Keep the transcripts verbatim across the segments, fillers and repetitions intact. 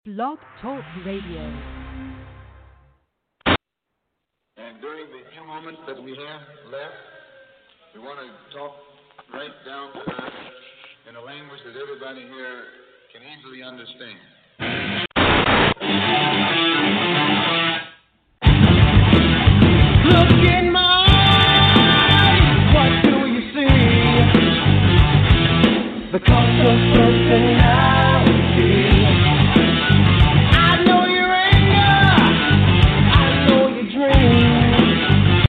Blog Talk Radio. And during the few moments that we have left, we want to talk right down to earth in a language that everybody here can easily understand. Look in my eyes, what do you see? The cost of personality. I know your anger, I know your dreams.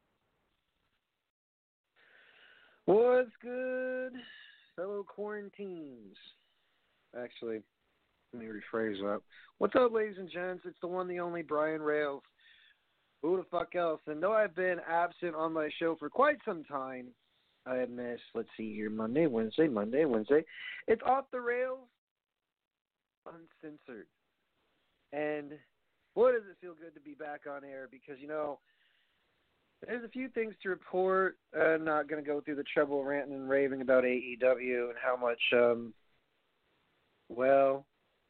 What's good, fellow quarantines? Actually, let me rephrase that. What's up, ladies and gents? It's the one, the only Brian Rails. Who the fuck else? And though I've been absent on my show for quite some time, I have missed, let's see here, Monday, Wednesday, Monday, Wednesday. It's Off the Rails, uncensored. And boy, does it feel good to be back on air because, you know, there's a few things to report. I'm not going to go through the trouble of ranting and raving about A E W and how much, um, well,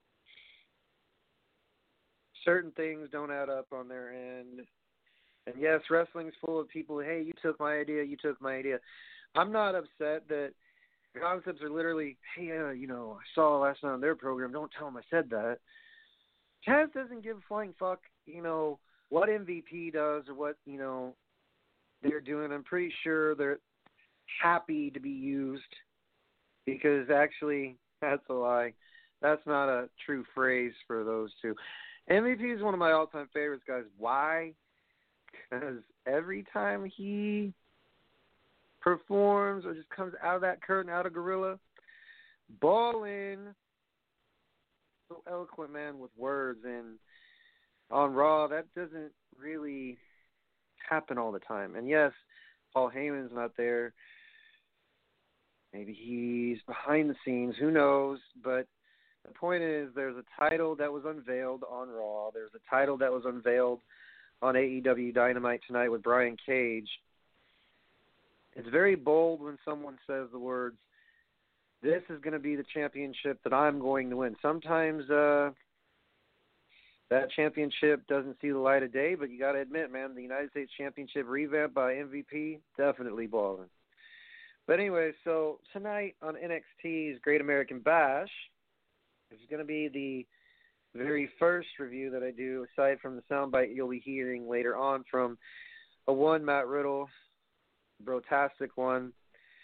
certain things don't add up on their end. And yes, wrestling's full of people, hey, you took my idea, you took my idea. I'm not upset that concepts are literally, hey, uh, you know, I saw last night on their program, don't tell them I said that. Taz doesn't give a flying fuck, you know, what M V P does or what, you know, they're doing. I'm pretty sure they're happy to be used because actually, that's a lie. That's not a true phrase for those two. M V P is one of my all-time favorites, guys. Why? Because every time he performs or just comes out of that curtain, out of Gorilla, ballin', so eloquent, man, with words. And on Raw, that doesn't really happen all the time. And yes, Paul Heyman's not there. Maybe he's behind the scenes. Who knows? But the point is, there's a title that was unveiled on Raw. There's a title that was unveiled on A E W Dynamite tonight with Brian Cage. It's very bold when someone says the words, this is going to be the championship that I'm going to win. Sometimes uh, that championship doesn't see the light of day, but you got to admit, man, the United States Championship revamp by M V P, definitely balling. But anyway, so tonight on N X T's Great American Bash, it's going to be the very first review that I do, aside from the soundbite you'll be hearing later on from a one Matt Riddle, brotastic one.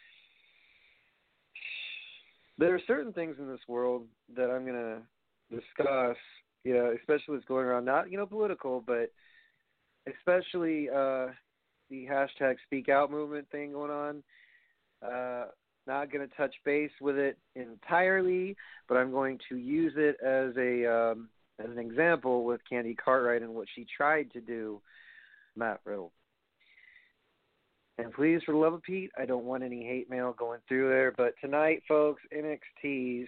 There are certain things in this world that I'm going to discuss, you know, especially what's going around, not, you know, political, but especially uh, the hashtag Speak Out movement thing going on. Uh, not going to touch base with it entirely, but I'm going to use it as a um, as an example with Candy Cartwright and what she tried to do, Matt Riddle. And please, for the love of Pete, I don't want any hate mail going through there. But tonight, folks, N X T's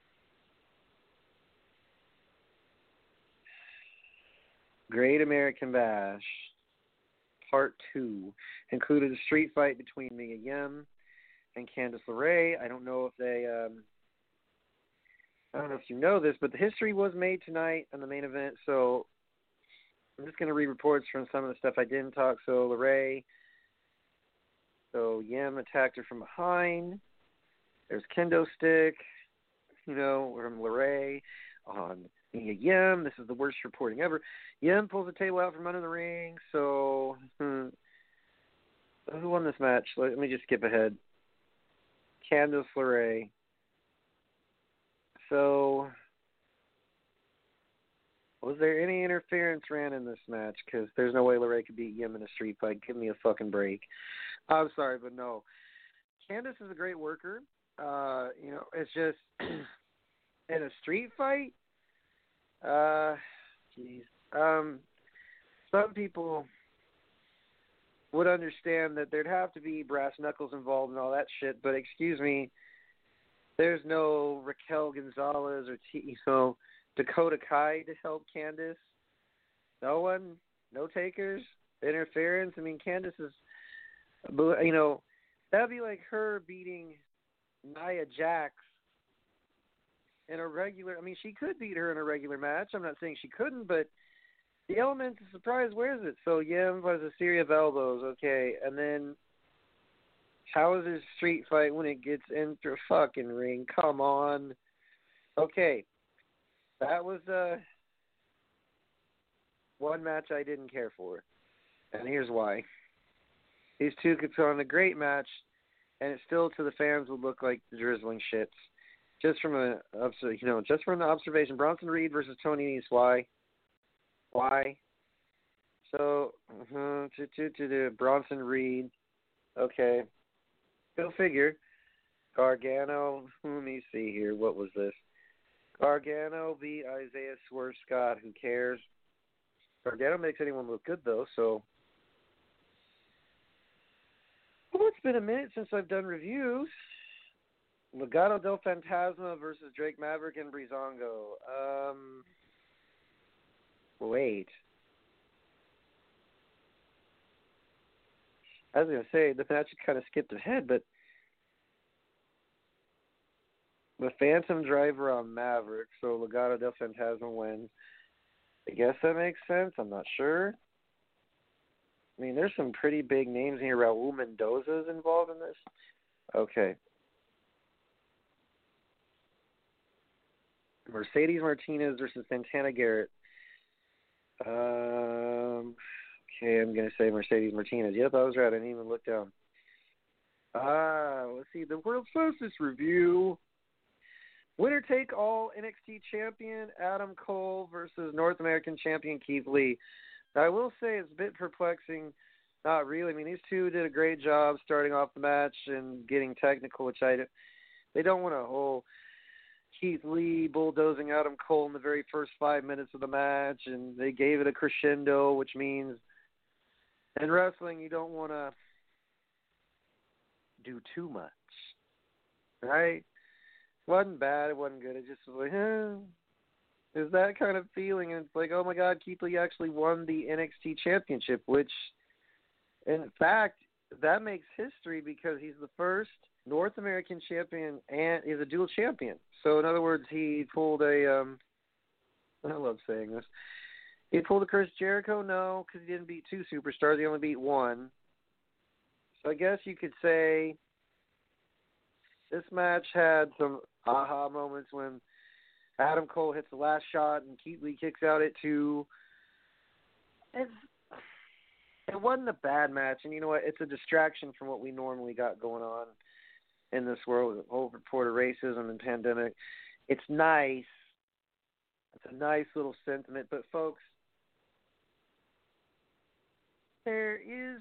Great American Bash Part two included a street fight between Mia Yim and Candice LeRae. I don't know if they, um, I don't know if you know this, but the history was made tonight in the main event. So I'm just going to read reports from some of the stuff I didn't talk. So LeRae, so Yim attacked her from behind. There's kendo stick, you know, from LeRae on Mia Yim. This is the worst reporting ever. Yim pulls the table out from under the ring. So hmm, who won this match? Let me just skip ahead. Candice LeRae. So, was there any interference ran in this match? Because there's no way LeRae could beat Yim in a street fight. Give me a fucking break. I'm sorry, but no. Candice is a great worker. Uh, you know, it's just in a street fight. Uh, jeez. Um, some people would understand that there'd have to be brass knuckles involved and all that shit, but excuse me, there's no Raquel Gonzalez or T, you know, Dakota Kai to help Candice. No one, no takers, interference. I mean, Candice is, you know, that'd be like her beating Nia Jax in a regular. I mean, she could beat her in a regular match. I'm not saying she couldn't, but the element of surprise wears it. So Yim was a series of elbows, okay, and then how is this street fight when it gets into a fucking ring? Come on, okay, that was uh one match I didn't care for, and here's why. These two could put on a great match, and it still to the fans would look like the drizzling shits. Just from a, you know, just from the observation, Bronson Reed versus Tony Nese. Why? Why? So, uh, to to to the Bronson Reed. Okay, go figure. Gargano. Let me see here. What was this? Gargano beat Isaiah Swerve Scott. Who cares? Gargano makes anyone look good though. So, well, it's been a minute since I've done reviews. Legado del Fantasma versus Drake Maverick and Breezango. Um, wait. I was going to say, the match kind of skipped ahead, but the Phantom Driver on Maverick, so Legado del Fantasma wins. I guess that makes sense. I'm not sure. I mean, there's some pretty big names here. Raul Mendoza is involved in this. Okay. Mercedes Martinez versus Santana Garrett. Um, okay, I'm going to say Mercedes Martinez. Yep, I was right. I didn't even look down. Ah, let's see. The world's fastest review. Winner take all N X T champion Adam Cole versus North American champion Keith Lee. Now, I will say it's a bit perplexing. Not really. I mean, these two did a great job starting off the match and getting technical, which I they don't want to hold. Keith Lee bulldozing Adam Cole in the very first five minutes of the match, and they gave it a crescendo, which means in wrestling you don't want to do too much, right? It wasn't bad, it wasn't good. It just was like, eh. There's that kind of feeling, and it's like, oh my God, Keith Lee actually won the N X T championship, which, in fact, that makes history because he's the first North American champion and is a dual champion. So, in other words, he pulled a, um, I love saying this, he pulled a Chris Jericho? No, because he didn't beat two superstars. He only beat one. So I guess you could say this match had some aha moments when Adam Cole hits the last shot and Keith Lee kicks out at two. It's, it wasn't a bad match, and you know what? It's a distraction from what we normally got going on in this world, the whole report of racism and pandemic. It's nice. It's a nice little sentiment. But, folks, there is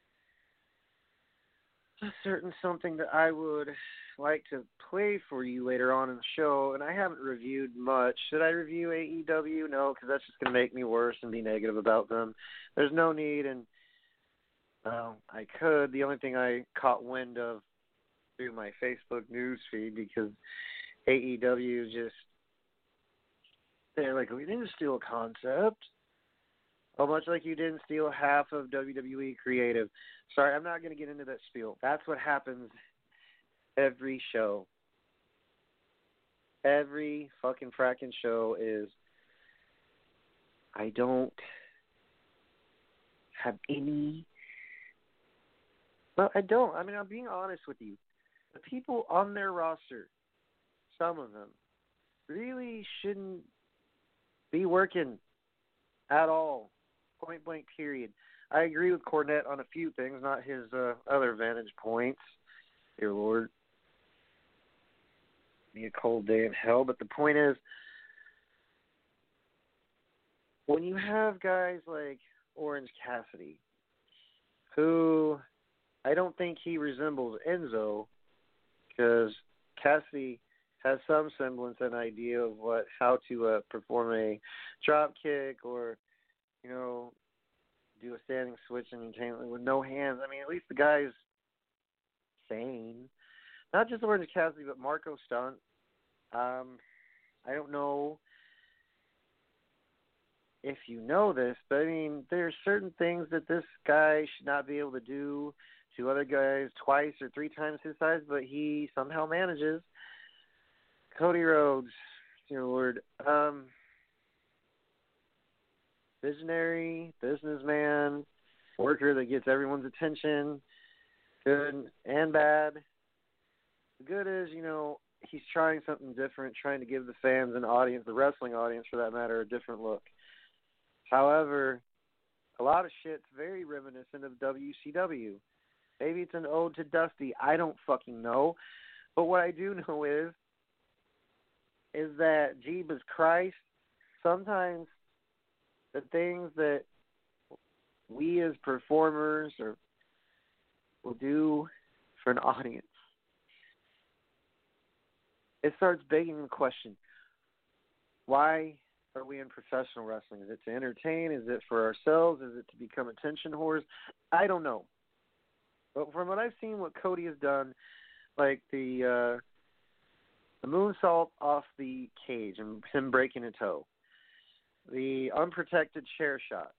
a certain something that I would like to play for you later on in the show, and I haven't reviewed much. Should I review A E W? No, because that's just going to make me worse and be negative about them. There's no need, and well, I could. The only thing I caught wind of through my Facebook news feed, because A E W is just, they're like, we didn't steal a concept. Oh, much like you didn't steal half of W W E creative. Sorry, I'm not going to get into that spiel. That's what happens every show. Every fucking fracking show is, I don't have any, well, I don't. I mean, I'm being honest with you. The people on their roster, some of them, really shouldn't be working at all. Point blank, period. I agree with Cornette on a few things, not his uh, other vantage points. Dear Lord. Be a cold day in hell. But the point is, when you have guys like Orange Cassidy, who I don't think he resembles Enzo, because Cassidy has some semblance and idea of what how to uh, perform a drop kick or, you know, do a standing switch and with no hands. I mean, at least the guy's sane. Not just Orange Cassidy, but Marco Stunt. Um, I don't know if you know this, but I mean, there's certain things that this guy should not be able to do to other guys twice or three times his size, but he somehow manages. Cody Rhodes, dear Lord. Um, visionary, businessman, worker that gets everyone's attention, good and bad. The good is, you know, he's trying something different, trying to give the fans and audience, the wrestling audience for that matter, a different look. However, a lot of shit's very reminiscent of W C W. Maybe it's an ode to Dusty. I don't fucking know. But what I do know is, is that, Jeebus Christ, sometimes the things that we as performers or will do for an audience, it starts begging the question, why are we in professional wrestling? Is it to entertain? Is it for ourselves? Is it to become attention whores? I don't know. But from what I've seen, what Cody has done, like the uh, the moonsault off the cage and him breaking a toe, the unprotected chair shot,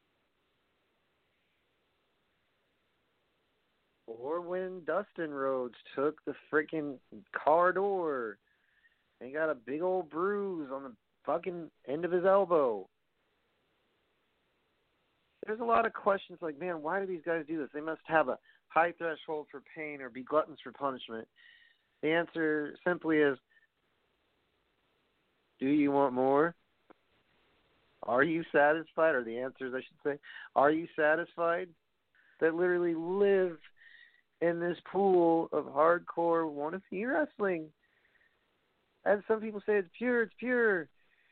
or when Dustin Rhodes took the freaking car door and he got a big old bruise on the fucking end of his elbow. There's a lot of questions like, man, why do these guys do this? They must have a high threshold for pain or be gluttons for punishment. The answer simply is, do you want more? Are you satisfied? Or the answers, I should say, are you satisfied? That literally live in this pool of hardcore wannabe wrestling. And some people say it's pure, it's pure.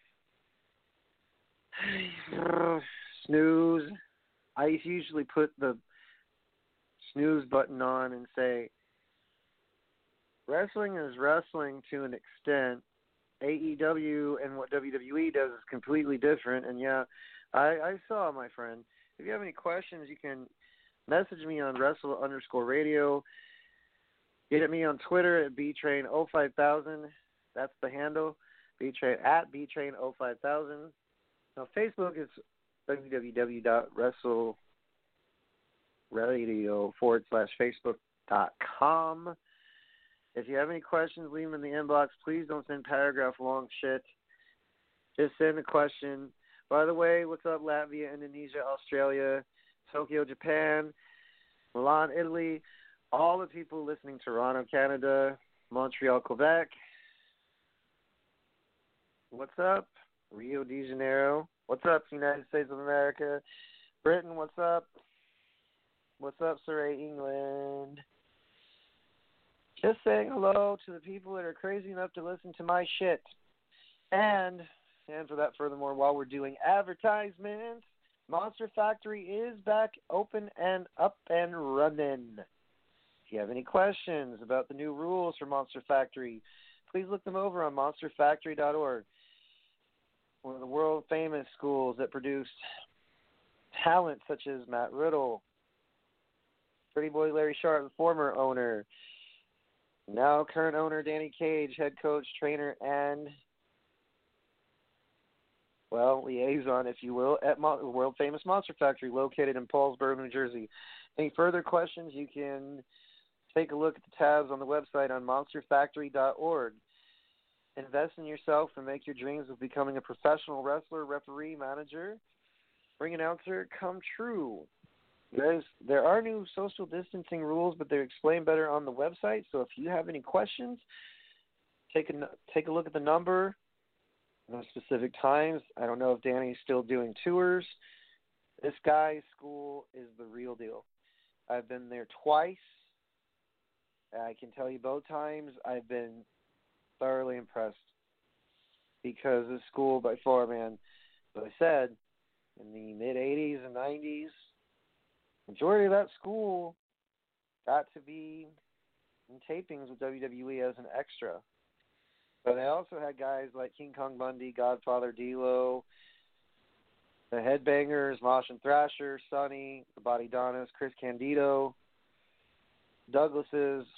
Snooze. I usually put the snooze button on and say, wrestling is wrestling to an extent. A E W and what W W E does is completely different. And yeah, I, I saw, my friend. If you have any questions, you can message me on Wrestle underscore radio. Get at me on Twitter at B Train oh five thousand. That's the handle. B-Train, at B Train oh five thousand. Now, Facebook is www.wrestleradio forward slash Facebook dot com. If you have any questions, leave them in the inbox. Please don't send paragraph long shit. Just send a question. By the way, what's up, Latvia, Indonesia, Australia, Tokyo, Japan, Milan, Italy, all the people listening, Toronto, Canada, Montreal, Quebec. What's up? Rio de Janeiro. What's up, United States of America? Britain, what's up? What's up, Surrey, England? Just saying hello to the people that are crazy enough to listen to my shit. And, and for that, furthermore, while we're doing advertisements, Monster Factory is back open and up and running. If you have any questions about the new rules for Monster Factory, please look them over on monster factory dot org. One of the world-famous schools that produced talent such as Matt Riddle, Pretty Boy Larry Sharp, the former owner, now current owner Danny Cage, head coach, trainer, and, well, liaison, if you will, at Mo- world-famous Monster Factory located in Paulsboro, New Jersey. Any further questions, you can take a look at the tabs on the website on monster factory dot org. Invest in yourself and make your dreams of becoming a professional wrestler, referee, manager, ring announcer come true. There's, there are new social distancing rules, but they're explained better on the website. So if you have any questions, take a, take a look at the number. At specific times. I don't know if Danny's still doing tours. This guy's school is the real deal. I've been there twice. I can tell you both times I've been thoroughly impressed because this school, by far, man, as I said, in the mid-eighties and nineties, majority of that school got to be in tapings with W W E as an extra. But they also had guys like King Kong Bundy, Godfather D'Lo, the Headbangers, Mosh and Thrasher, Sonny, the Body Donnas, Chris Candido, Douglas's.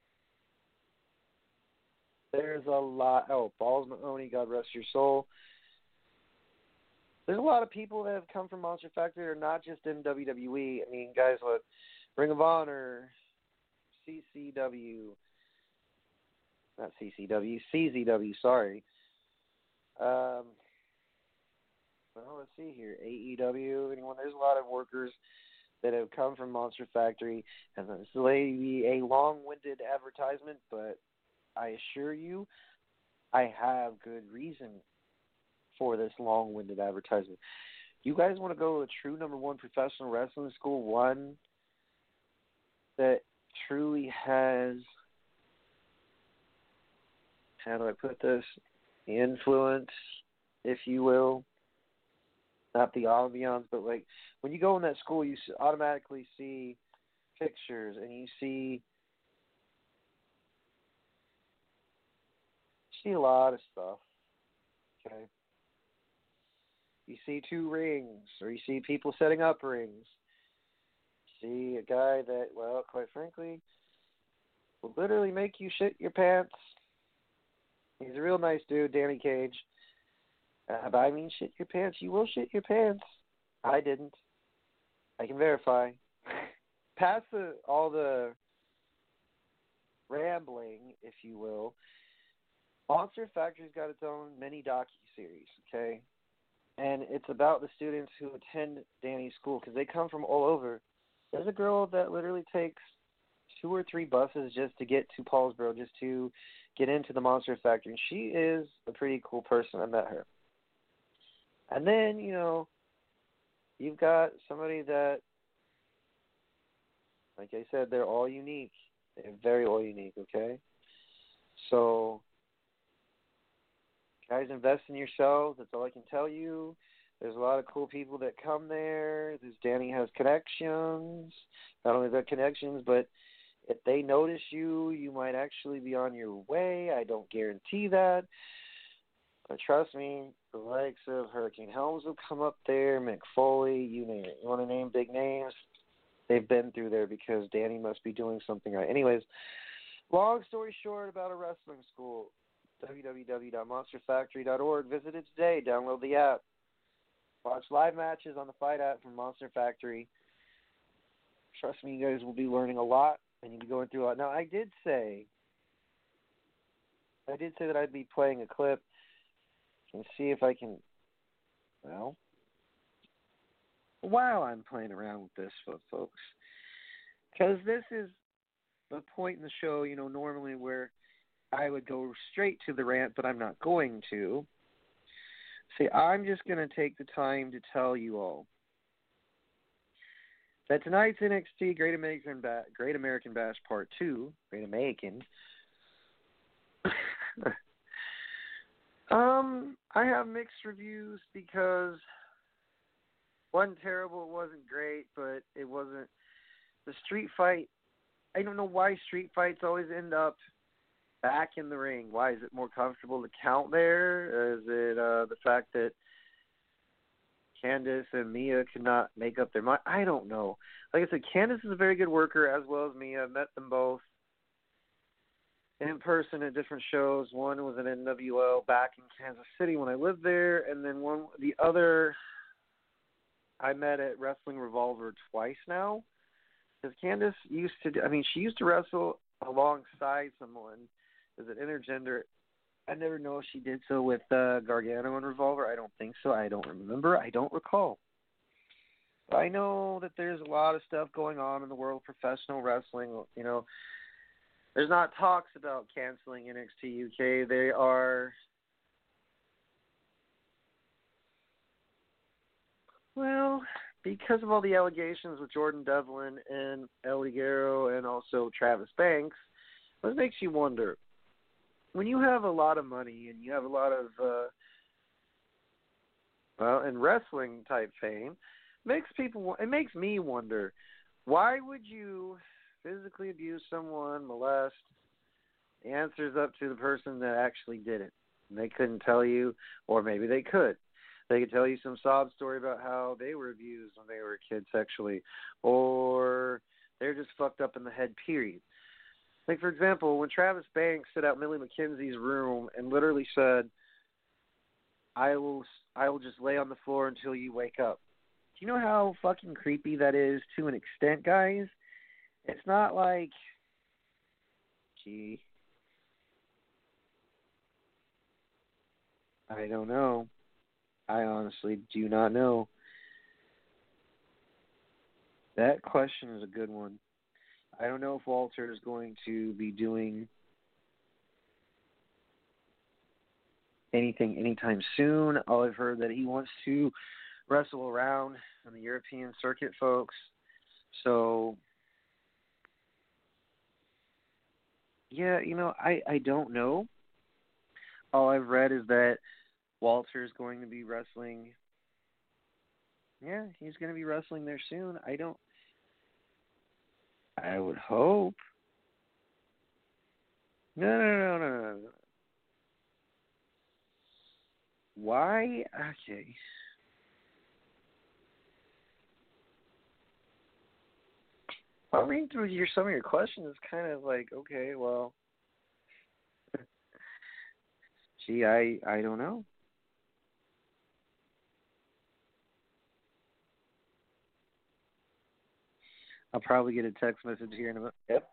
There's a lot. Oh, Balls Mahoney, God rest your soul. There's a lot of people that have come from Monster Factory that are not just in W W E. I mean, guys like Ring of Honor, C C W, not C C W, C Z W, sorry. Um, well, let's see here. A E W, anyone? There's a lot of workers that have come from Monster Factory, and this may be a long-winded advertisement, but I assure you, I have good reason for this long-winded advertisement. You guys want to go to a true number one professional wrestling school, one that truly has, how do I put this, influence, if you will, not the ambiance, but like when you go in that school, you automatically see pictures and you see see a lot of stuff. Okay, you see two rings, or you see people setting up rings. See a guy that, well, quite frankly, will literally make you shit your pants. He's a real nice dude, Danny Cage. Uh, but I mean, shit your pants. You will shit your pants. I didn't. I can verify. Past the, all the rambling, if you will, Monster Factory's got its own mini docu-series, okay? And it's about the students who attend Danny's school because they come from all over. There's a girl that literally takes two or three buses just to get to Paulsboro, just to get into the Monster Factory. And she is a pretty cool person. I met her. And then, you know, you've got somebody that, like I said, they're all unique. They're very all unique, okay? So, guys, invest in yourselves. That's all I can tell you. There's a lot of cool people that come there. This Danny has connections. Not only the connections, but if they notice you, you might actually be on your way. I don't guarantee that. But trust me, the likes of Hurricane Helms will come up there, Mick Foley, you name it. You want to name big names? They've been through there because Danny must be doing something right. Anyways, long story short about a wrestling school, w w w dot monster factory dot org. Visit it today. Download the app. Watch live matches on the Fight app from Monster Factory. Trust me, you guys will be learning a lot, and you'll be going through a lot. Now, I did say, I did say that I'd be playing a clip and see if I can, well, while I'm playing around with this, folks, because this is the point in the show, you know, normally where I would go straight to the rant, but I'm not going to. See, I'm just going to take the time to tell you all that tonight's N X T Great American, ba- Great American Bash Part two, Great American, Um, I have mixed reviews because wasn't terrible, it wasn't great, but it wasn't the street fight. I don't know why street fights always end up back in the ring. Why is it more comfortable to count there? Is it uh, the fact that Candice and Mia could not make up their mind? I don't know. Like I said, Candice is a very good worker as well as Mia. I've met them both in person at different shows. One was an N W L back in Kansas City when I lived there, and then one, the other, I met at Wrestling Revolver twice now. Because Candice used to, I mean, she used to wrestle alongside someone as an intergender. I never know if she did so with uh, Gargano and Revolver. I don't think so. I don't remember. I don't recall. But I know that there's a lot of stuff going on in the world of professional wrestling. You know, there's not talks about canceling N X T U K. They are, well, because of all the allegations with Jordan Devlin and El Ligero and also Travis Banks, what makes you wonder, when you have a lot of money and you have a lot of, uh, well, and wrestling type fame, makes people, it makes me wonder, why would you physically abuse someone, molest? The answer is up to the person that actually did it. And they couldn't tell you, or maybe they could. They could tell you some sob story about how they were abused when they were a kid sexually, or they're just fucked up in the head, period. Like, for example, when Travis Banks set out Millie McKenzie's room and literally said, I will, I will just lay on the floor until you wake up. Do you know how fucking creepy that is to an extent, guys? It's not like, gee, I don't know. I honestly do not know. That question is a good one. I don't know if Walter is going to be doing anything anytime soon. All I've heard that he wants to wrestle around on the European circuit, folks. So, yeah, you know, I, I don't know. All I've read is that Walter is going to be wrestling. Yeah, he's going to be wrestling there soon. I don't. I would hope. No, no, no, no, no. no. Why? Okay. I'll read through your some of your questions. It's kind of like, okay, well, gee, I I don't know. I'll probably get a text message here in a minute. Yep.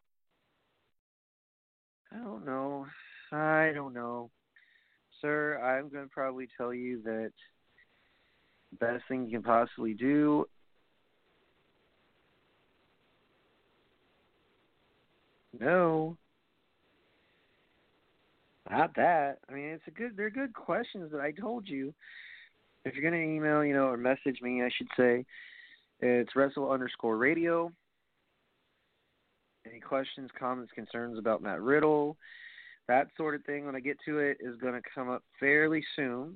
I don't know. I don't know. Sir, I'm going to probably tell you that the best thing you can possibly do no. Not that. I mean, it's a good they're good questions that I told you. If you're going to email, you know, or message me, I should say, it's wrestle underscore radio. Any questions, comments, concerns about Matt Riddle, that sort of thing, when I get to it, is going to come up fairly soon.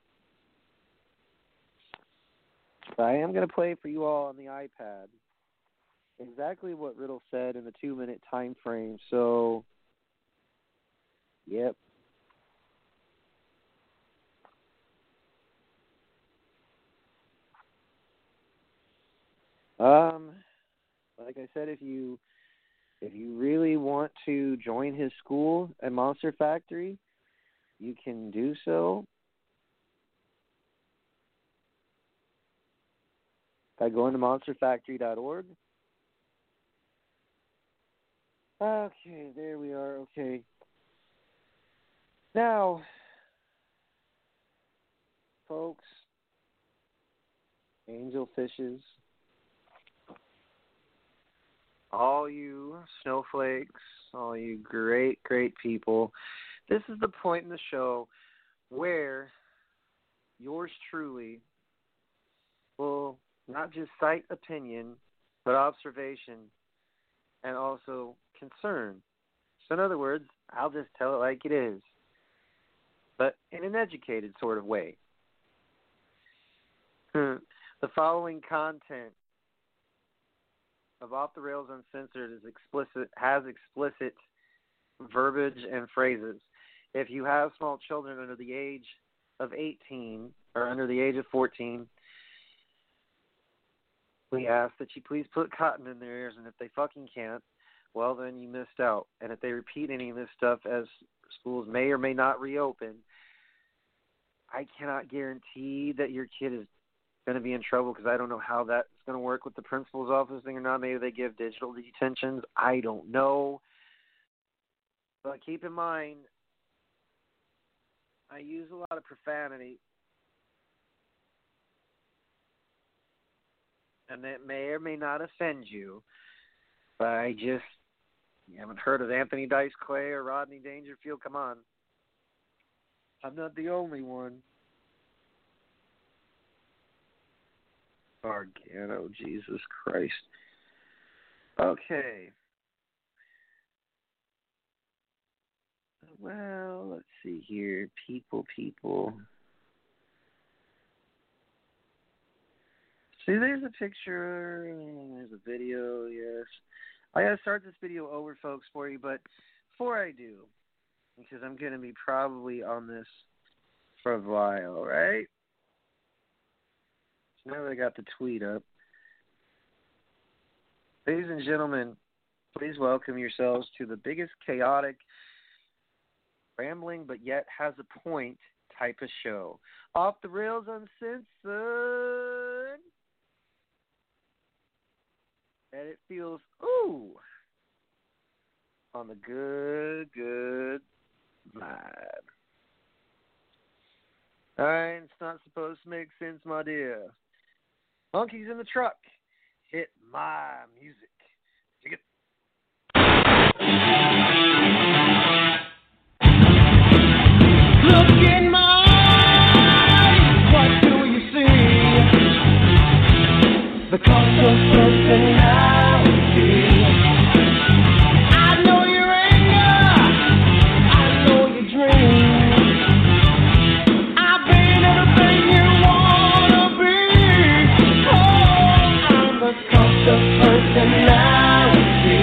But I am going to play for you all on the iPad exactly what Riddle said in the two-minute time frame. So, yep. Um, like I said, if you if you really want to join his school at Monster Factory, you can do so by going to monster factory dot org. Okay, there we are. Okay. Now, folks, angel fishes, all you snowflakes, all you great, great people, this is the point in the show where yours truly will not just cite opinion, but observation and also concern. So in other words, I'll just tell it like it is, but in an educated sort of way. The following content of Off the Rails Uncensored is explicit, has explicit verbiage and phrases. If you have small children under the age of eighteen or under the age of fourteen, we ask that you please put cotton in their ears, and if they fucking can't, well, then you missed out. And if they repeat any of this stuff as schools may or may not reopen, I cannot guarantee that your kid is going to be in trouble, because I don't know how that's going to work with the principal's office thing or not. Maybe they give digital detentions. I don't know. But keep in mind, I use a lot of profanity, and that may or may not offend you, but I just, you haven't heard of Anthony Dice Clay or Rodney Dangerfield? Come on. I'm not the only one. Gargano, Jesus Christ. Okay. Well, let's see here. People, people. See, there's a picture. There's a video, yes. I got to start this video over, folks, for you, but before I do, because I'm going to be probably on this for a while, right? So now that I got the tweet up. Ladies and gentlemen, please welcome yourselves to the biggest chaotic, rambling, but yet has a point type of show. Off the Rails Uncensored. And it feels, ooh, on the good, good vibe. Alright, it's not supposed to make sense, my dear. Monkeys in the truck. Hit my music. Dig it. Look in my eyes, what do you see? The cost of personality. I know your anger, I know your dreams. I've been everything you wanna be. Oh, I'm the cost of personality.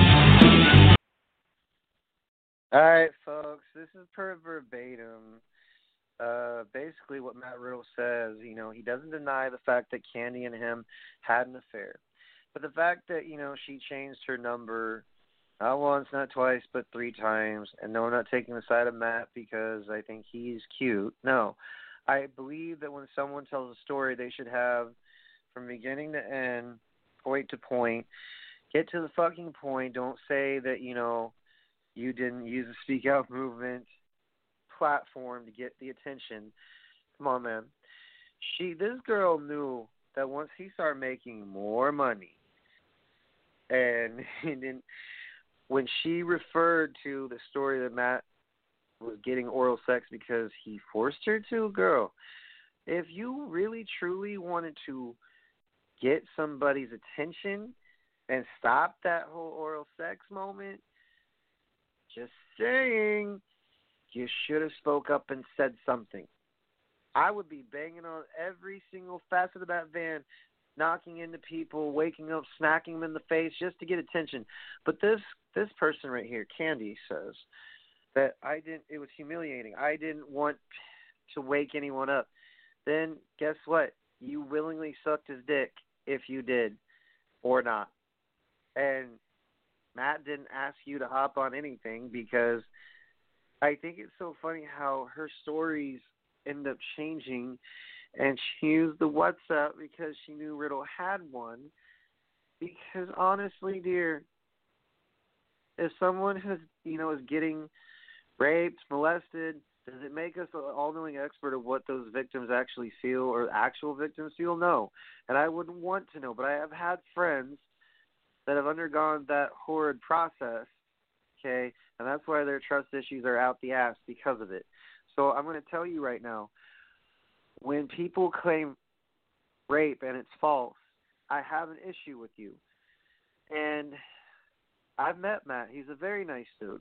Alright, folks, this is per verbatim. Uh, basically what Matt Riddle says, you know, he doesn't deny the fact that Candy and him had an affair. But the fact that, you know, she changed her number not once, not twice, but three times. And no, I'm not taking the side of Matt because I think he's cute. No. I believe that when someone tells a story, they should have, from beginning to end, point to point, get to the fucking point. Don't say that, you know, you didn't use the Speak Out movement platform to get the attention. Come on, man. She, this girl knew that once he started making more money, and, and then when she referred to the story that Matt was getting oral sex because he forced her to, girl, if you really truly wanted to get somebody's attention and stop that whole oral sex moment, just saying, you should have spoke up and said something. I would be banging on every single facet of that van, knocking into people, waking up, smacking them in the face just to get attention. But this this person right here, Candy, says that I didn't. It was humiliating. I didn't want to wake anyone up. Then guess what? You willingly sucked his dick if you did or not. And Matt didn't ask you to hop on anything because I think it's so funny how her stories end up changing, and she used the WhatsApp because she knew Riddle had one. Because honestly, dear, if someone has, you know, is getting raped, molested, does it make us an all-knowing expert of what those victims actually feel or actual victims feel? No. And I wouldn't want to know, but I have had friends that have undergone that horrid process, okay, and that's why their trust issues are out the ass because of it. So I'm going to tell you right now, when people claim rape and it's false, I have an issue with you. And I've met Matt. He's a very nice dude.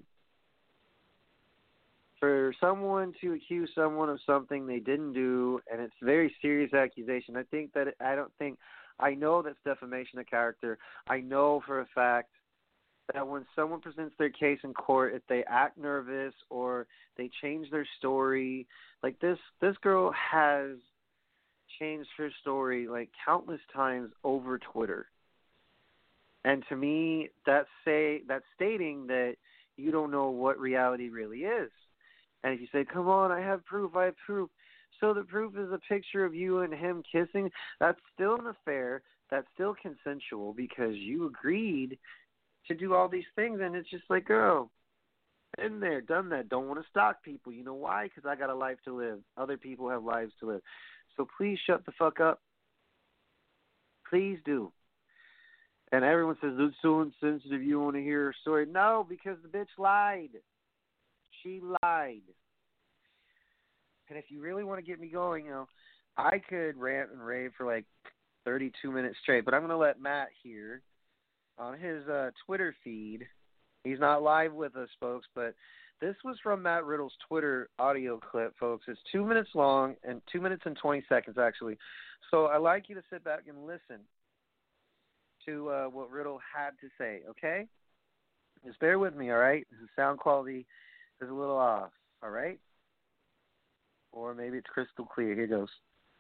For someone to accuse someone of something they didn't do, and it's a very serious accusation, I think that it, I don't think, I know that's defamation of character. I know for a fact that when someone presents their case in court, if they act nervous or they change their story, like this, this girl has changed her story like countless times over Twitter. And to me, that's say that's stating that you don't know what reality really is. And if you say, come on, I have proof, I have proof. So the proof is a picture of you and him kissing. That's still an affair. That's still consensual because you agreed to do all these things. And it's just like, girl, been there, done that. Don't want to stalk people. You know why? Because I got a life to live. Other people have lives to live. So please shut the fuck up. Please do. And everyone says, it's so insensitive, you want to hear her story. No, because the bitch lied. She lied. And if you really want to get me going, you know, I could rant and rave for like thirty-two minutes straight, but I'm going to let Matt here on his uh, Twitter feed. He's not live with us, folks, but this was from Matt Riddle's Twitter audio clip, folks. It's two minutes long and two minutes and twenty seconds, actually. So I'd like you to sit back and listen to uh, what Riddle had to say, okay? Just bear with me, all right? The sound quality is a little off, all right? Or maybe it's crystal clear. Here goes.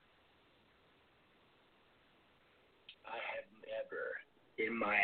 I have never in my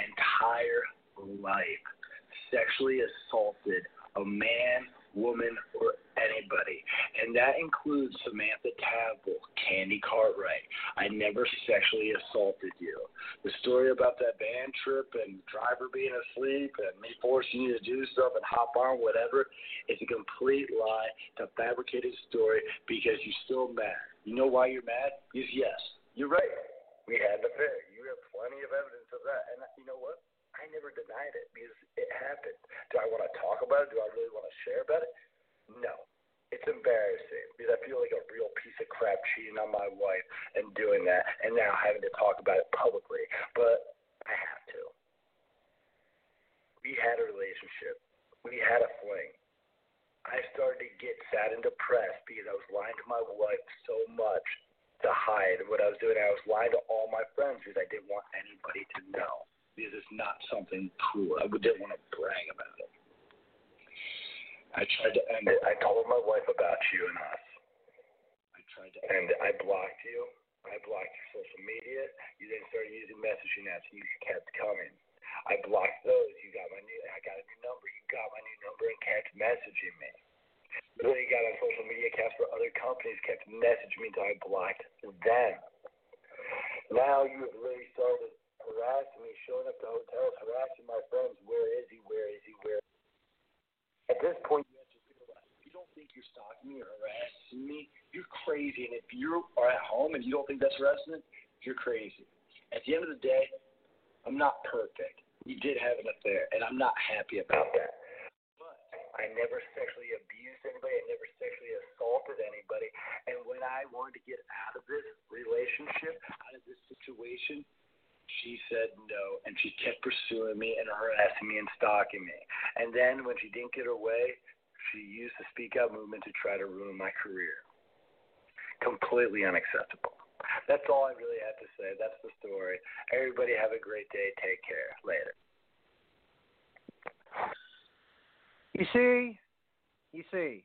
entire life sexually assaulted a man, woman, or anybody, and that includes Samantha Tavel, Candy Cartwright. I never sexually assaulted you. The story about that band trip and the driver being asleep and me forcing you to do stuff and hop on whatever is a complete lie, it's a fabricated story because you're still mad. You know why you're mad? Because yes, you're right. We had an affair. You have plenty of evidence of that, and you know what? I never denied it because it happened. Do I want to talk about it? Do I really want to share about it? No. It's embarrassing because I feel like a real piece of crap cheating on my wife and doing that and now having to talk about it publicly. But I have to. We had a relationship. We had a fling. I started to get sad and depressed because I was lying to my wife so much to hide what I was doing. I was lying to all my friends because I didn't want anybody to know. Because it's not something cool. I didn't want to brag about it. I tried to end it. I told my wife about you and us. I tried to end it. I blocked you. I blocked your social media. You then started using messaging apps. You kept coming. I blocked those. You got my new. I got a new number. You got my new number and kept messaging me. Then you got on social media accounts for other companies, kept messaging me until I blocked them. Now you have really started harassing me, showing up to hotels, harassing my friends. Where is he? Where is he? Where? At this point, you have to realize if you don't think you're stalking me or harassing me, you're crazy. And if you are at home and you don't think that's harassment, you're crazy. At the end of the day, I'm not perfect. You did have an affair, and I'm not happy about that. But I never sexually abused anybody. I never sexually assaulted anybody. And when I wanted to get out of this relationship, out of this situation, she said no, and she kept pursuing me and harassing me and stalking me. And then when she didn't get her way, she used the Speak Out movement to try to ruin my career. Completely unacceptable. That's all I really have to say. That's the story. Everybody have a great day. Take care. Later. You see, you see,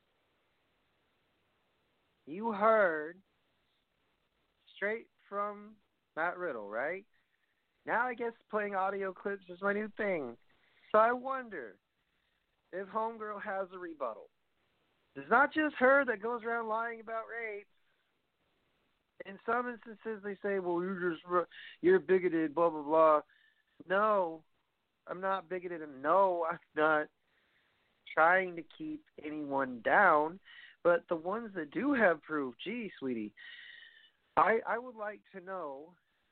you heard straight from Matt Riddle, right? Now I guess playing audio clips is my new thing. So I wonder if Homegirl has a rebuttal. It's not just her that goes around lying about rape. In some instances they say, well, you're just, you're bigoted, blah, blah, blah. No, I'm not bigoted, and no, I'm not trying to keep anyone down. But the ones that do have proof, gee, sweetie, I, I would like to know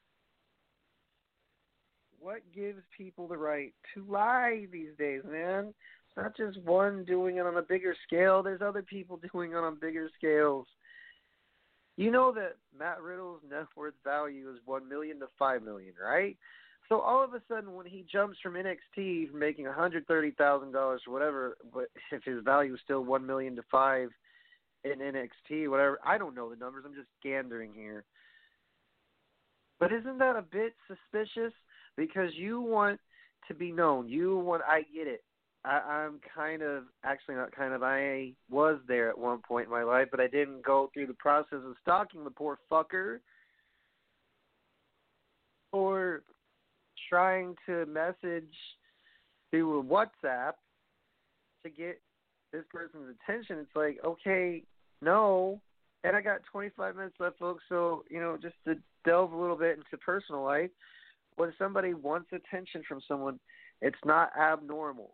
what gives people the right to lie these days, man. It's not just one doing it on a bigger scale. There's other people doing it on bigger scales. You know that Matt Riddle's net worth value is one million dollars to five million dollars, right? So all of a sudden when he jumps from N X T from making one hundred thirty thousand dollars or whatever, but if his value is still one million dollars to five in N X T, whatever, I don't know the numbers. I'm just gandering here. But isn't that a bit suspicious? Because you want to be known. You want, I get it. I, I'm kind of, actually not kind of, I was there at one point in my life, but I didn't go through the process of stalking the poor fucker or trying to message through a WhatsApp to get this person's attention. It's like, okay, no. And I got twenty-five minutes left, folks, so, you know, just to delve a little bit into personal life. When somebody wants attention from someone, it's not abnormal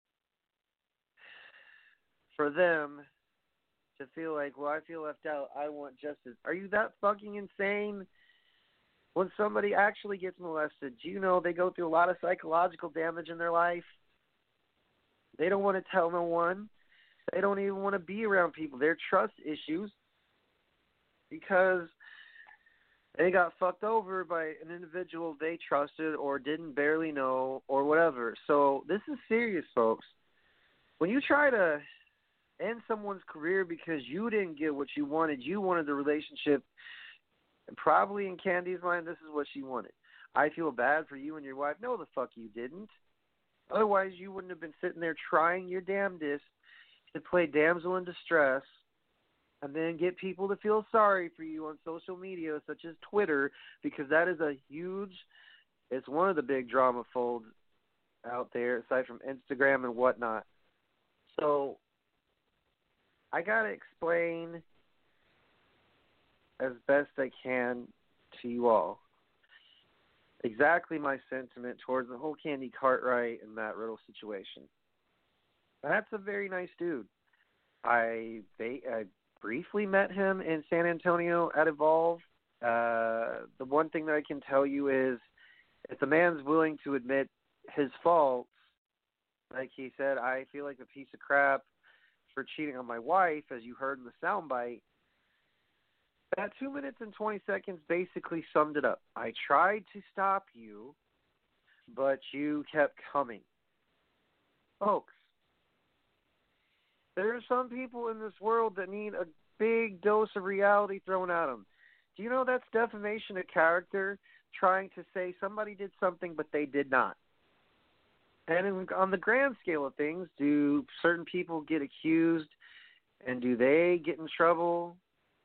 for them to feel like, well, I feel left out, I want justice. Are you that fucking insane? When somebody actually gets molested, do you know they go through a lot of psychological damage in their life? They don't want to tell no one. They don't even want to be around people. They're trust issues because they got fucked over by an individual they trusted or didn't barely know or whatever. So this is serious, folks. When you try to end someone's career because you didn't get what you wanted, you wanted the relationship, and probably in Candy's mind, this is what she wanted. I feel bad for you and your wife. No, the fuck you didn't. Otherwise, you wouldn't have been sitting there trying your damnedest to play damsel in distress and then get people to feel sorry for you on social media such as Twitter, because that is a huge, it's one of the big drama folds out there aside from Instagram and whatnot. So I gotta explain as best I can to you all exactly my sentiment towards the whole Candy Cartwright and Matt Riddle situation. That's a very nice dude. I they I briefly met him in San Antonio at Evolve. Uh, the one thing that I can tell you is, if the man's willing to admit his faults, like he said, I feel like a piece of crap for cheating on my wife, as you heard in the soundbite. That two minutes and twenty seconds basically summed it up. I tried to stop you, but you kept coming. Folks, there are some people in this world that need a big dose of reality thrown at them. Do you know that's defamation of character, trying to say somebody did something but they did not? And in, on the grand scale of things, do certain people get accused and do they get in trouble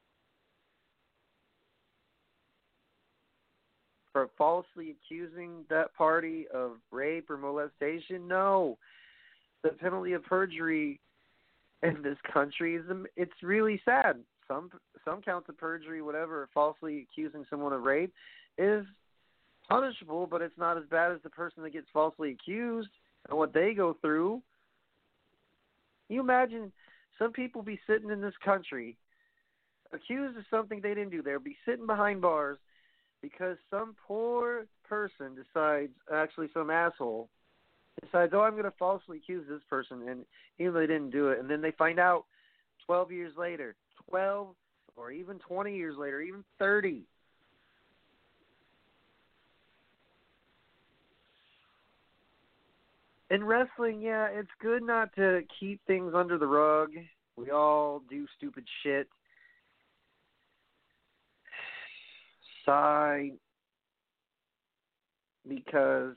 for falsely accusing that party of rape or molestation? No. The penalty of perjury in this country is, it's really sad. Some some counts of perjury, whatever, falsely accusing someone of rape is punishable, but it's not as bad as the person that gets falsely accused and what they go through. You imagine some people be sitting in this country accused of something they didn't do. They'll be sitting behind bars because some poor person decides, actually some asshole, decides, oh, I'm going to falsely accuse this person, and even though they didn't do it, and then they find out twelve years later, twelve or even twenty years later, even thirty. In wrestling, yeah, it's good not to keep things under the rug. We all do stupid shit. Sigh, because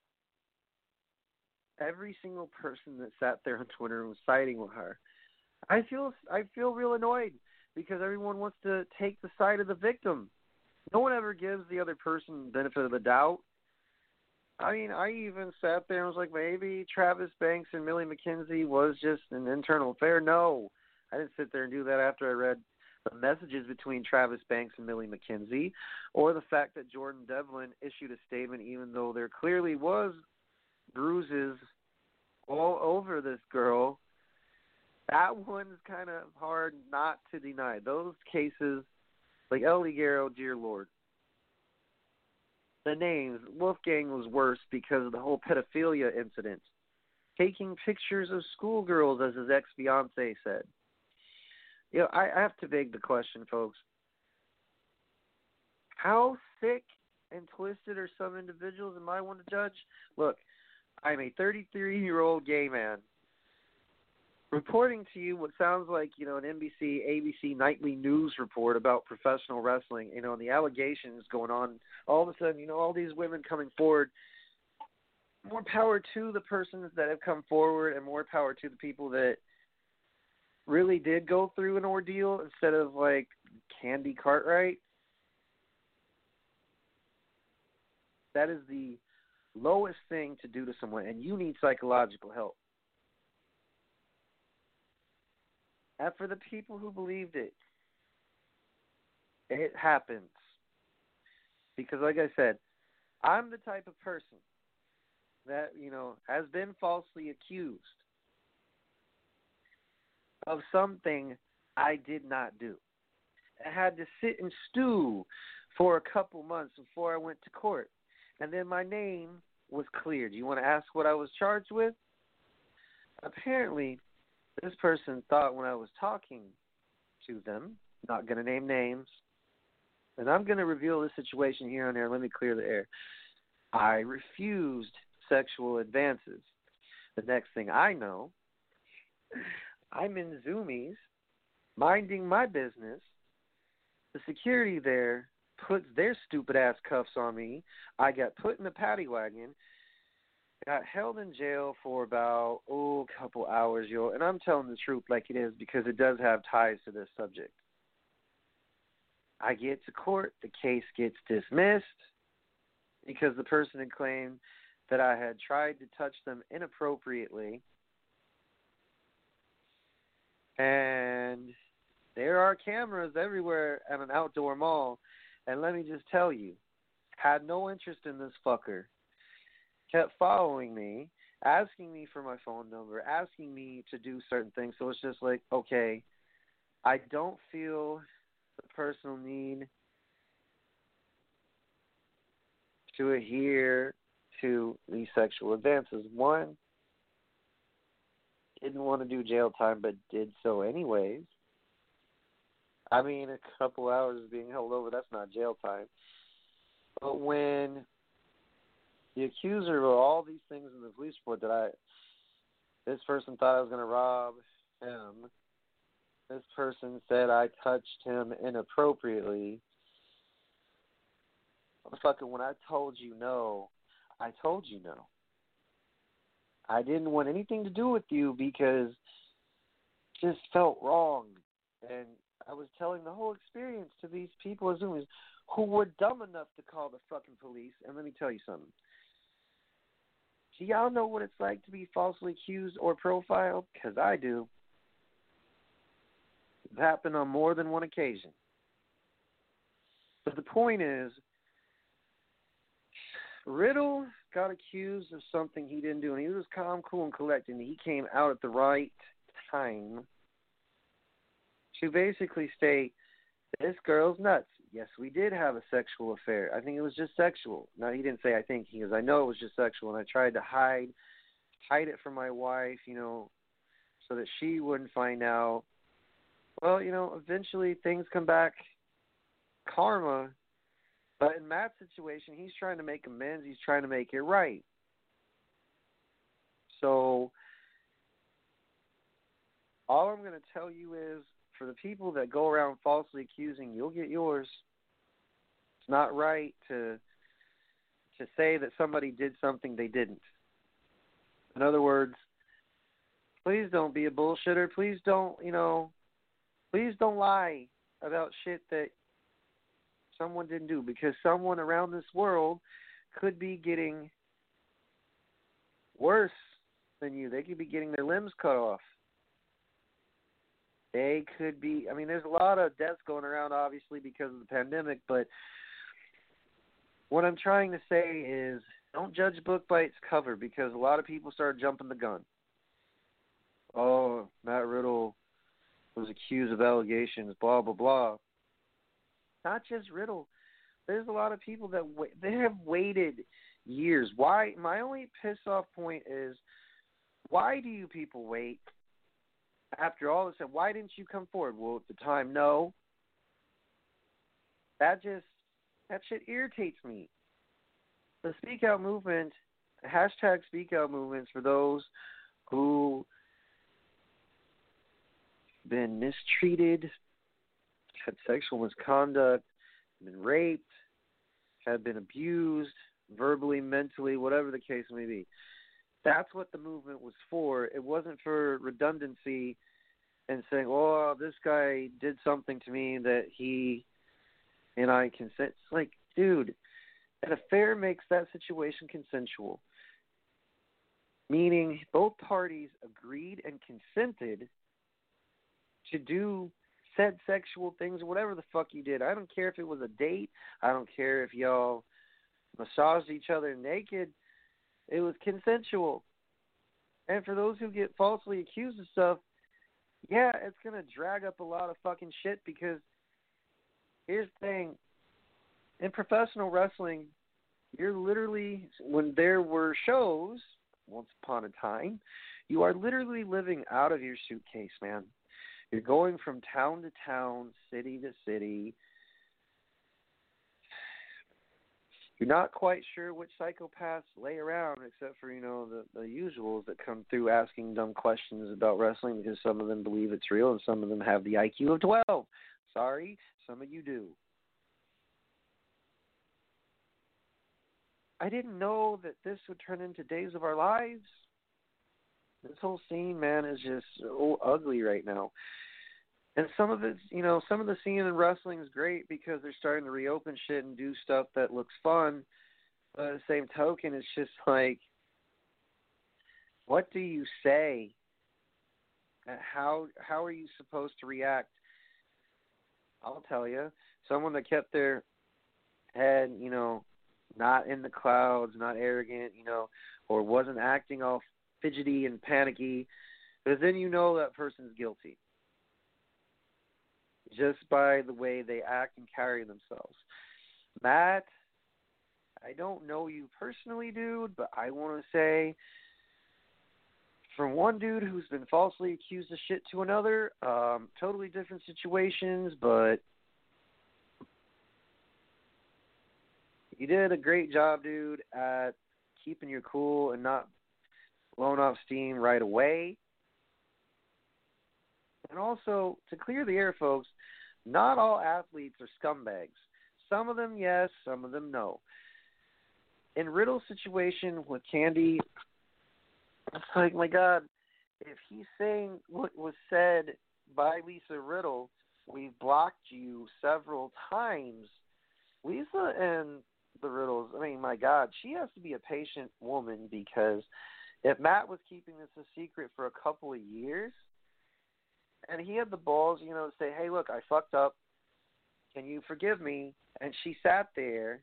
every single person that sat there on Twitter was siding with her. I feel I feel real annoyed because everyone wants to take the side of the victim. No one ever gives the other person the benefit of the doubt. I mean, I even sat there and was like, maybe Travis Banks and Millie McKenzie was just an internal affair. No, I didn't sit there and do that after I read the messages between Travis Banks and Millie McKenzie, or the fact that Jordan Devlin issued a statement even though there clearly was bruises all over this girl. That one's kind of hard not to deny. Those cases, like El Ligero, dear Lord. The names, Wolfgang was worse because of the whole pedophilia incident. Taking pictures of schoolgirls, as his ex-fiancée said. You know, I, I have to beg the question, folks. How sick and twisted are some individuals? Am I one to judge? Look, I'm a thirty-three-year-old gay man reporting to you what sounds like, you know, an N B C, A B C nightly news report about professional wrestling, you know, and the allegations going on. All of a sudden, you know, all these women coming forward. More power to the persons that have come forward, and more power to the people that really did go through an ordeal instead of, like, Candy Cartwright. That is the lowest thing to do to someone, and you need psychological help. And for the people who believed it, it happens. Because like I said, I'm the type of person that, you know, has been falsely accused of something I did not do. I had to sit and stew for a couple months before I went to court. And then my name was cleared. You want to ask what I was charged with? Apparently, this person thought when I was talking to them, not going to name names, and I'm going to reveal the situation here and there. Let me clear the air. I refused sexual advances. The next thing I know, I'm in Zoomies, minding my business. The security there puts their stupid-ass cuffs on me. I got put in the paddy wagon, got held in jail for about, oh, a couple hours, yo. And I'm telling the truth like it is because it does have ties to this subject. I get to court. The case gets dismissed because the person had claimed that I had tried to touch them inappropriately. And there are cameras everywhere at an outdoor mall. And let me just tell you, had no interest in this fucker. Kept following me, asking me for my phone number, asking me to do certain things. So it's just like, okay, I don't feel the personal need to adhere to these sexual advances. One, didn't want to do jail time, but did so anyways. I mean, a couple hours being held over, that's not jail time. But when the accuser of all these things in the police report that I, this person thought I was going to rob him, this person said I touched him inappropriately. Motherfucker, when I told you no, I told you no. I didn't want anything to do with you because it just felt wrong. And I was telling the whole experience to these people as Zoomies who were dumb enough to call the fucking police. And let me tell you something. Do y'all know what it's like to be falsely accused or profiled? Because I do. It's happened on more than one occasion. But the point is, Riddle got accused of something he didn't do, and he was calm, cool, and collected, and he came out at the right time to basically state, this girl's nuts. Yes, we did have a sexual affair. I think it was just sexual. No, he didn't say I think. He goes, I know it was just sexual, and I tried to hide, hide it from my wife, you know, so that she wouldn't find out. Well, you know, eventually things come back, karma. But in Matt's situation, he's trying to make amends. He's trying to make it right. So all I'm going to tell you is, for the people that go around falsely accusing, you'll get yours. It's not right to to say that somebody did something they didn't. In other words, please don't be a bullshitter. Please don't, you know, please don't lie about shit that someone didn't do, because someone around this world could be getting worse than you. They could be getting their limbs cut off. They could be, I mean, there's a lot of deaths going around, obviously, because of the pandemic, but what I'm trying to say is, don't judge book by its cover, because a lot of people start jumping the gun. Oh, Matt Riddle was accused of allegations, blah, blah, blah. Not just Riddle. There's a lot of people that wait, they have waited years. Why? My only piss-off point is, why do you people wait after all this? Why didn't you come forward? Well, at the time, no. That just, that shit irritates me. The Speak Out movement, hashtag Speak Out movements for those who been mistreated, had sexual misconduct, been raped, had been abused, verbally, mentally, whatever the case may be. That's what the movement was for. It wasn't for redundancy and saying, oh, this guy did something to me that he and I consent. It's like, dude, an affair makes that situation consensual, meaning both parties agreed and consented to do said sexual things or whatever the fuck you did. I don't care if it was a date. I don't care if y'all massaged each other naked. It was consensual. And for those who get falsely accused of stuff, yeah, it's going to drag up a lot of fucking shit, because here's the thing. In professional wrestling, you're literally, when there were shows, once upon a time, you are literally living out of your suitcase, man. You're going from town to town, city to city. You're not quite sure which psychopaths lay around, except for, you know, the, the usuals that come through asking dumb questions about wrestling, because some of them believe it's real and some of them have the I Q of twelve. Sorry, some of you do. I didn't know that this would turn into Days of Our Lives. This whole scene, man, is just so ugly right now. And some of it's, you know, some of the scene in wrestling is great because they're starting to reopen shit and do stuff that looks fun. But at the same token, it's just like, what do you say? And how how are you supposed to react? I'll tell you. Someone that kept their head, you know, not in the clouds, not arrogant, you know, or wasn't acting all fidgety and panicky, because then you know that person's guilty just by the way they act and carry themselves. Matt, I don't know you personally, dude, but I want to say, from one dude who's been falsely accused of shit to another, um, totally different situations, but you did a great job, dude, at keeping your cool and not blowing off steam right away. And also, to clear the air, folks, not all athletes are scumbags. Some of them, yes, some of them, no. In Riddle's situation with Candy, it's like, my God, if he's saying what was said by Lisa Riddle, we've blocked you several times. Lisa and the Riddles, I mean, my God, she has to be a patient woman, because if Matt was keeping this a secret for a couple of years, and he had the balls, you know, to say, hey, look, I fucked up. Can you forgive me? And she sat there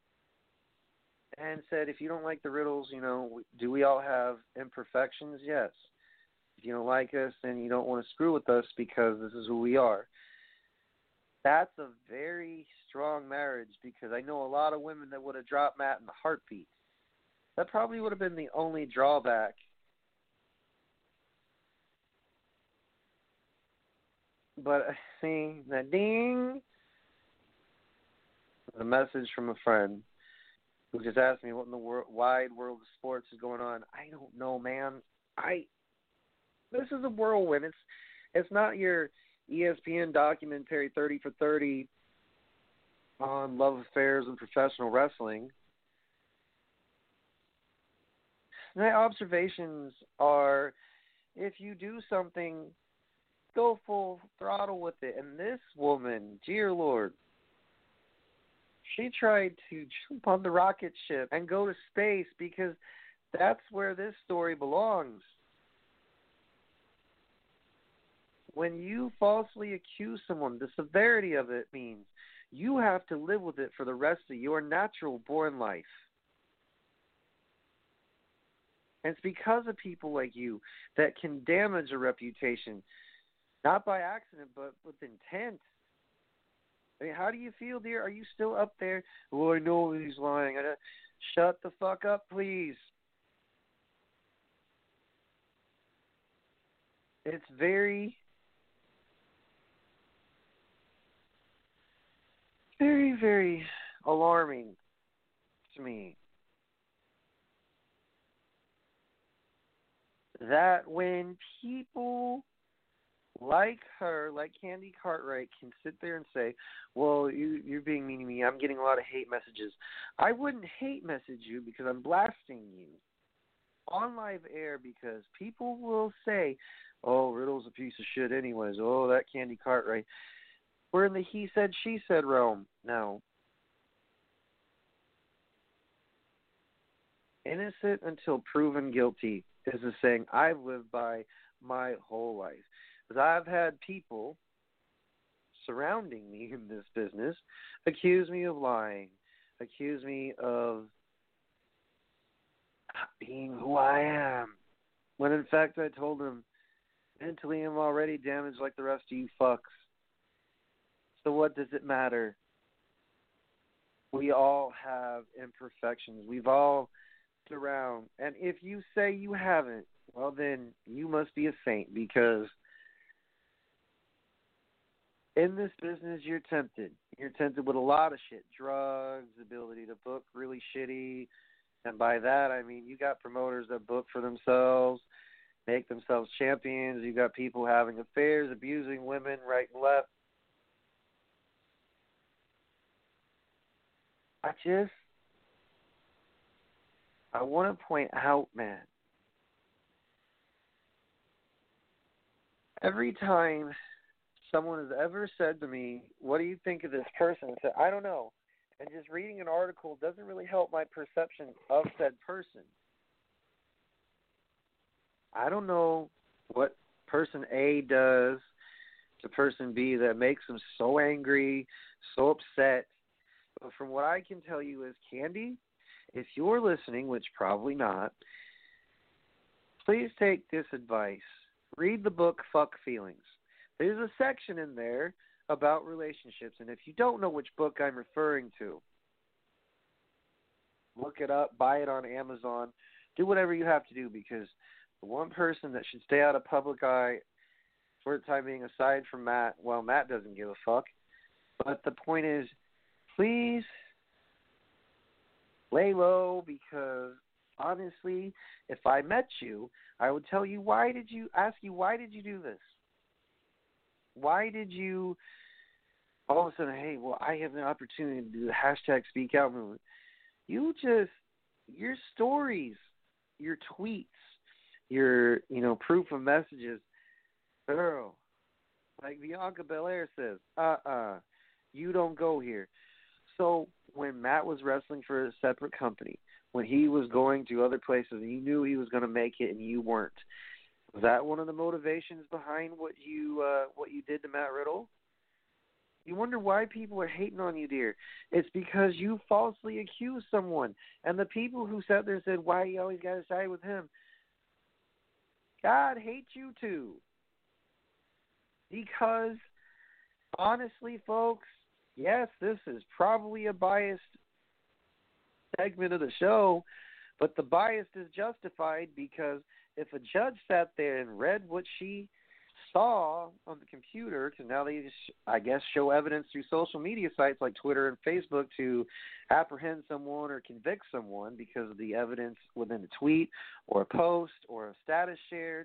and said, if you don't like the Riddles, you know, do we all have imperfections? Yes. If you don't like us, then you don't want to screw with us because this is who we are. That's a very strong marriage, because I know a lot of women that would have dropped Matt in a heartbeat. That probably would have been the only drawback. But see, that ding, a message from a friend who just asked me what in the wor- wide world of sports is going on. I don't know, man. I this is a whirlwind. It's it's not your E S P N documentary thirty for thirty on love affairs and professional wrestling. My observations are, if you do something, go full throttle with it. And this woman, dear Lord, she tried to jump on the rocket ship and go to space, because that's where this story belongs. When you falsely accuse someone, the severity of it means you have to live with it for the rest of your natural born life. And it's because of people like you that can damage a reputation, not by accident, but with intent. I mean, how do you feel, dear? Are you still up there? Oh, I know he's lying. I Shut the fuck up, please. It's very, very, very alarming to me that when people like her, like Candy Cartwright, can sit there and say, well, you, you're being mean to me. I'm getting a lot of hate messages. I wouldn't hate message you because I'm blasting you on live air, because people will say, oh, Riddle's a piece of shit anyways. Oh, that Candy Cartwright. We're in the he said, she said realm now. Innocent until proven guilty is a saying I've lived by my whole life. Because I've had people surrounding me in this business accuse me of lying, accuse me of not being who I am, when in fact I told them, mentally I'm already damaged like the rest of you fucks. So what does it matter? We all have imperfections. We've all been around. And if you say you haven't, well then you must be a saint, because in this business, you're tempted. You're tempted with a lot of shit. Drugs, ability to book really shitty. And by that, I mean you got promoters that book for themselves, make themselves champions. You got people having affairs, abusing women right and left. I just, I want to point out, man, every time someone has ever said to me, what do you think of this person? I said, I don't know. And just reading an article doesn't really help my perception of said person. I don't know what person A does to person B that makes them so angry, so upset. But from what I can tell you is, Candy, if you're listening, which probably not, please take this advice. Read the book Fuck Feelings. There's a section in there about relationships, and if you don't know which book I'm referring to, look it up, buy it on Amazon, do whatever you have to do, because the one person that should stay out of public eye for the time being, aside from Matt, well, Matt doesn't give a fuck, but the point is, please lay low, because honestly, if I met you, I would tell you, why did you, ask you, why did you do this? Why did you all of a sudden, hey, well, I have an opportunity to do the hashtag Speak Out movement. You just, your stories, your tweets, your, you know, proof of messages, girl, like Bianca Belair says, uh-uh, you don't go here. So when Matt was wrestling for a separate company, when he was going to other places and you knew he was going to make it and you weren't, was that one of the motivations behind what you uh, what you did to Matt Riddle? You wonder why people are hating on you, dear. It's because you falsely accused someone. And the people who sat there and said, why you always got to side with him? God hates you too. Because, honestly, folks, yes, this is probably a biased segment of the show, but the bias is justified, because if a judge sat there and read what she saw on the computer, because now they, I guess, show evidence through social media sites like Twitter and Facebook to apprehend someone or convict someone because of the evidence within a tweet or a post or a status shared.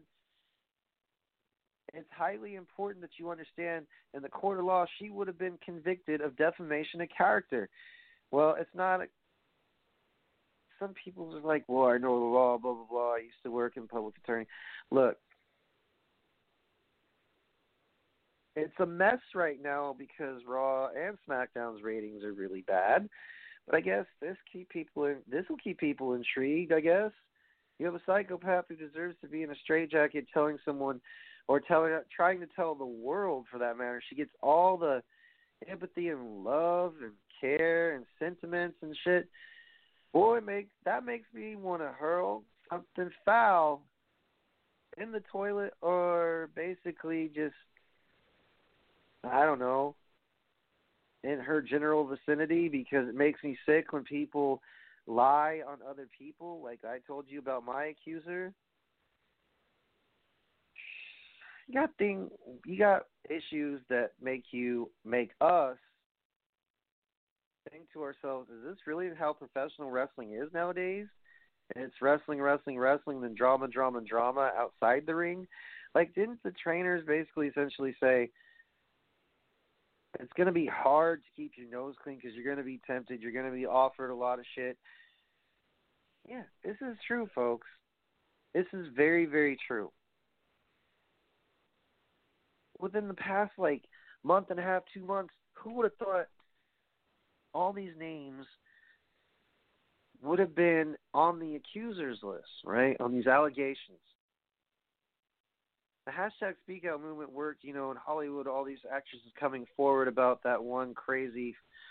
It's highly important that you understand, in the court of law, she would have been convicted of defamation of character. Well, it's not. A, some people are like, well, I know the law, blah, blah, blah. I used to work in public attorney. Look, it's a mess right now because Raw and SmackDown's ratings are really bad. But I guess this keep people in, this will keep people intrigued, I guess. You have a psychopath who deserves to be in a straitjacket telling someone, or telling, trying to tell the world, for that matter. She gets all the empathy and love and care and sentiments and shit. Boy, make, that makes me want to hurl something foul in the toilet, or basically just, I don't know, in her general vicinity, because it makes me sick when people lie on other people, like I told you about my accuser. You got thing, you got issues that make you make us think to ourselves, is this really how professional wrestling is nowadays? And it's wrestling, wrestling, wrestling, then drama, drama, drama outside the ring. Like, didn't the trainers basically essentially say, it's going to be hard to keep your nose clean because you're going to be tempted, you're going to be offered a lot of shit? Yeah, this is true, folks. This is very, very true. Within the past, like, month and a half, two months, who would have thought all these names would have been on the accusers list, right, on these allegations? The hashtag Speak Out movement worked, you know, in Hollywood, all these actresses coming forward about that one crazy,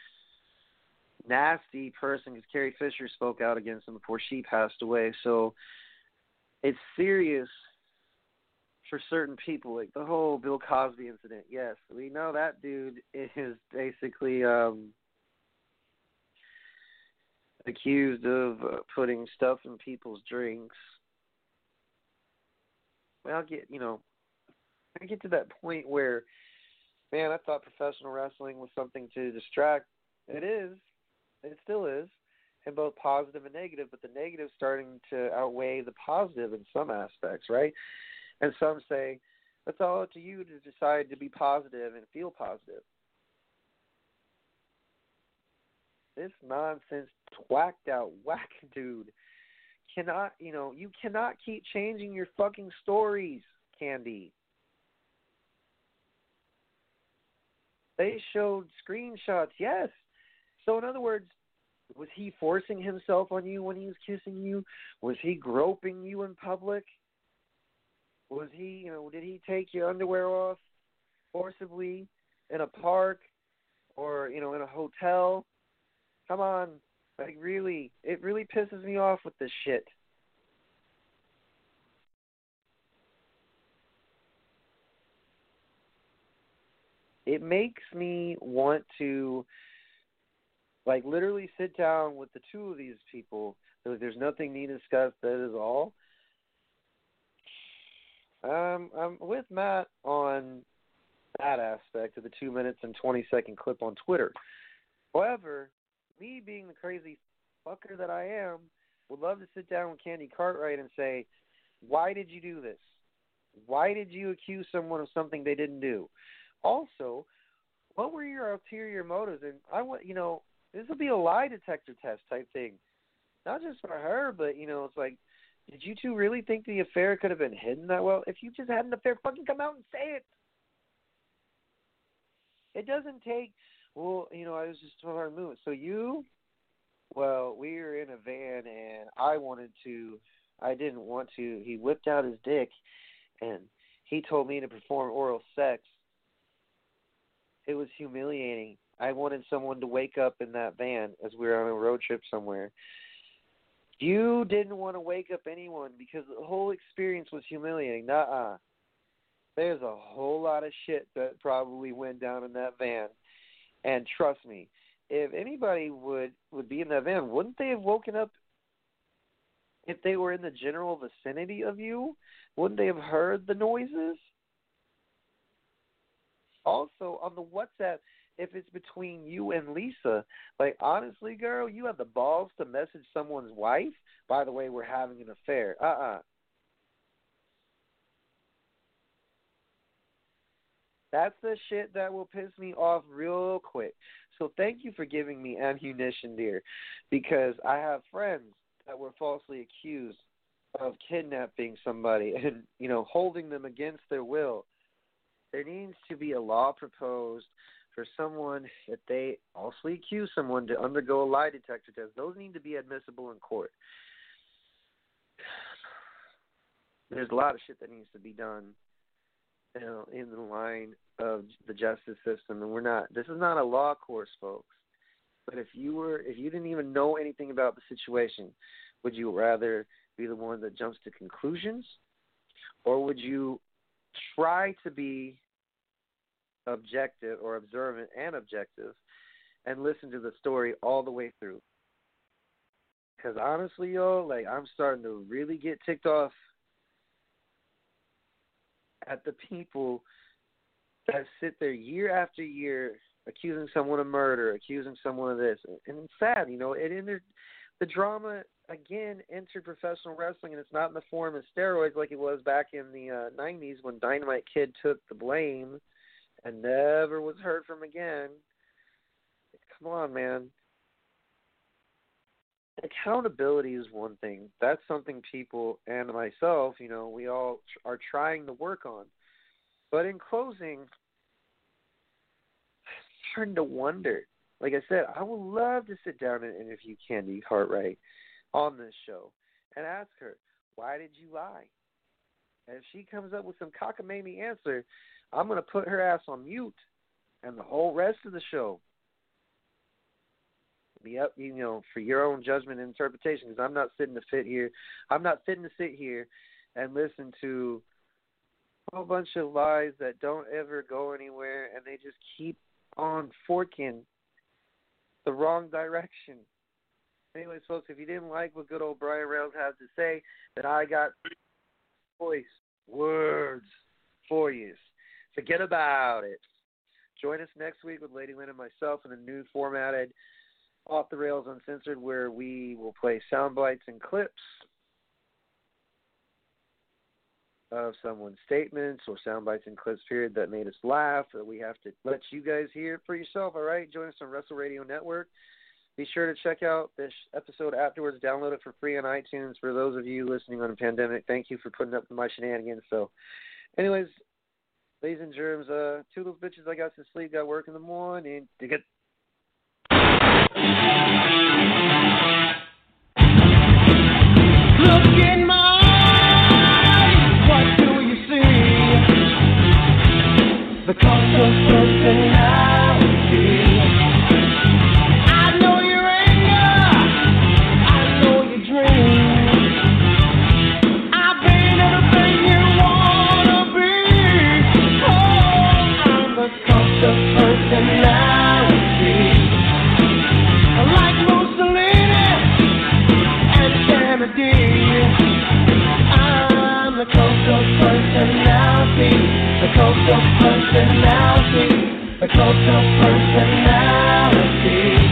nasty person, because Carrie Fisher spoke out against him before she passed away. So it's serious for certain people, like the whole Bill Cosby incident. Yes, we know that dude is basically um, accused of uh, putting stuff in people's drinks. I'll get, you know, I get to that point where, man, I thought professional wrestling was something to distract. It is. It still is, in both positive and negative, but the negative starting to outweigh the positive in some aspects, right? And some say, it's all up to you to decide to be positive and feel positive. This nonsense, twacked out, whack dude cannot, you know, you cannot keep changing your fucking stories, Candy. They showed screenshots, yes. So in other words, was he forcing himself on you when he was kissing you? Was he groping you in public? Was he, you know, did he take your underwear off forcibly in a park or, you know, in a hotel? Come on. Like, really, it really pisses me off with this shit. It makes me want to, like, literally sit down with the two of these people. There's nothing need to discuss. That is all. Um, I'm with Matt on that aspect of the two minutes and twenty second clip on Twitter. However, me being the crazy fucker that I am, would love to sit down with Candy Cartwright and say, why did you do this? Why did you accuse someone of something they didn't do? Also, what were your ulterior motives? And I want, you know, this will be a lie detector test type thing. Not just for her, but, you know, it's like, did you two really think the affair could have been hidden that well? If you just had an affair, fucking come out and say it. It doesn't take, well, you know, I was just told her to move. So you, well, we were in a van and I wanted to, I didn't want to. He whipped out his dick and he told me to perform oral sex. It was humiliating. I wanted someone to wake up in that van as we were on a road trip somewhere. You didn't want to wake up anyone because the whole experience was humiliating. Nuh-uh. There's a whole lot of shit that probably went down in that van. And trust me, if anybody would, would be in that van, wouldn't they have woken up if they were in the general vicinity of you? Wouldn't they have heard the noises? Also, on the WhatsApp, if it's between you and Lisa, like, honestly, girl, you have the balls to message someone's wife? By the way, we're having an affair. Uh-uh. That's the shit that will piss me off real quick. So thank you for giving me ammunition, dear, because I have friends that were falsely accused of kidnapping somebody and, you know, holding them against their will. There needs to be a law proposed for someone, if they falsely accuse someone, to undergo a lie detector test. Those need to be admissible in court. There's a lot of shit that needs to be done, you know, in the line of the justice system, and we're not. This is not a law course, folks. But if you were, if you didn't even know anything about the situation, would you rather be the one that jumps to conclusions, or would you try to be objective or observant and objective and listen to the story all the way through? Because honestly, yo, like, I'm starting to really get ticked off at the people that sit there year after year accusing someone of murder, accusing someone of this. And it's sad, you know, it entered, the drama, again, entered professional wrestling, and it's not in the form of steroids like it was back in the uh, nineties when Dynamite Kid took the blame and never was heard from again. Come on, man. Accountability is one thing. That's something people and myself, you know, we all tr- are trying to work on. But in closing, I'm starting to wonder. Like I said, I would love to sit down and interview Candy Cartwright on this show and ask her, why did you lie? And if she comes up with some cockamamie answer, I'm going to put her ass on mute and the whole rest of the show be up, you know, for your own judgment and interpretation, because I'm not sitting to fit here. I'm not fitting to sit here and listen to a whole bunch of lies that don't ever go anywhere, and they just keep on forking the wrong direction. Anyways, folks, if you didn't like what good old Brian Reynolds has to say, then I got voice, words for you. Forget about it. Join us next week with Lady Lynn and myself in a new formatted Off the Rails Uncensored, where we will play sound bites and clips of someone's statements or sound bites and clips, period, that made us laugh, that we have to let you guys hear it for yourself, all right? Join us on Wrestle Radio Network. Be sure to check out this episode afterwards. Download it for free on iTunes. For those of you listening on a pandemic, thank you for putting up with my shenanigans. So, anyways, ladies and germs, uh, two little bitches, I got some sleep, got work in the morning. Dig it. Look in my eyes, what do you your personality.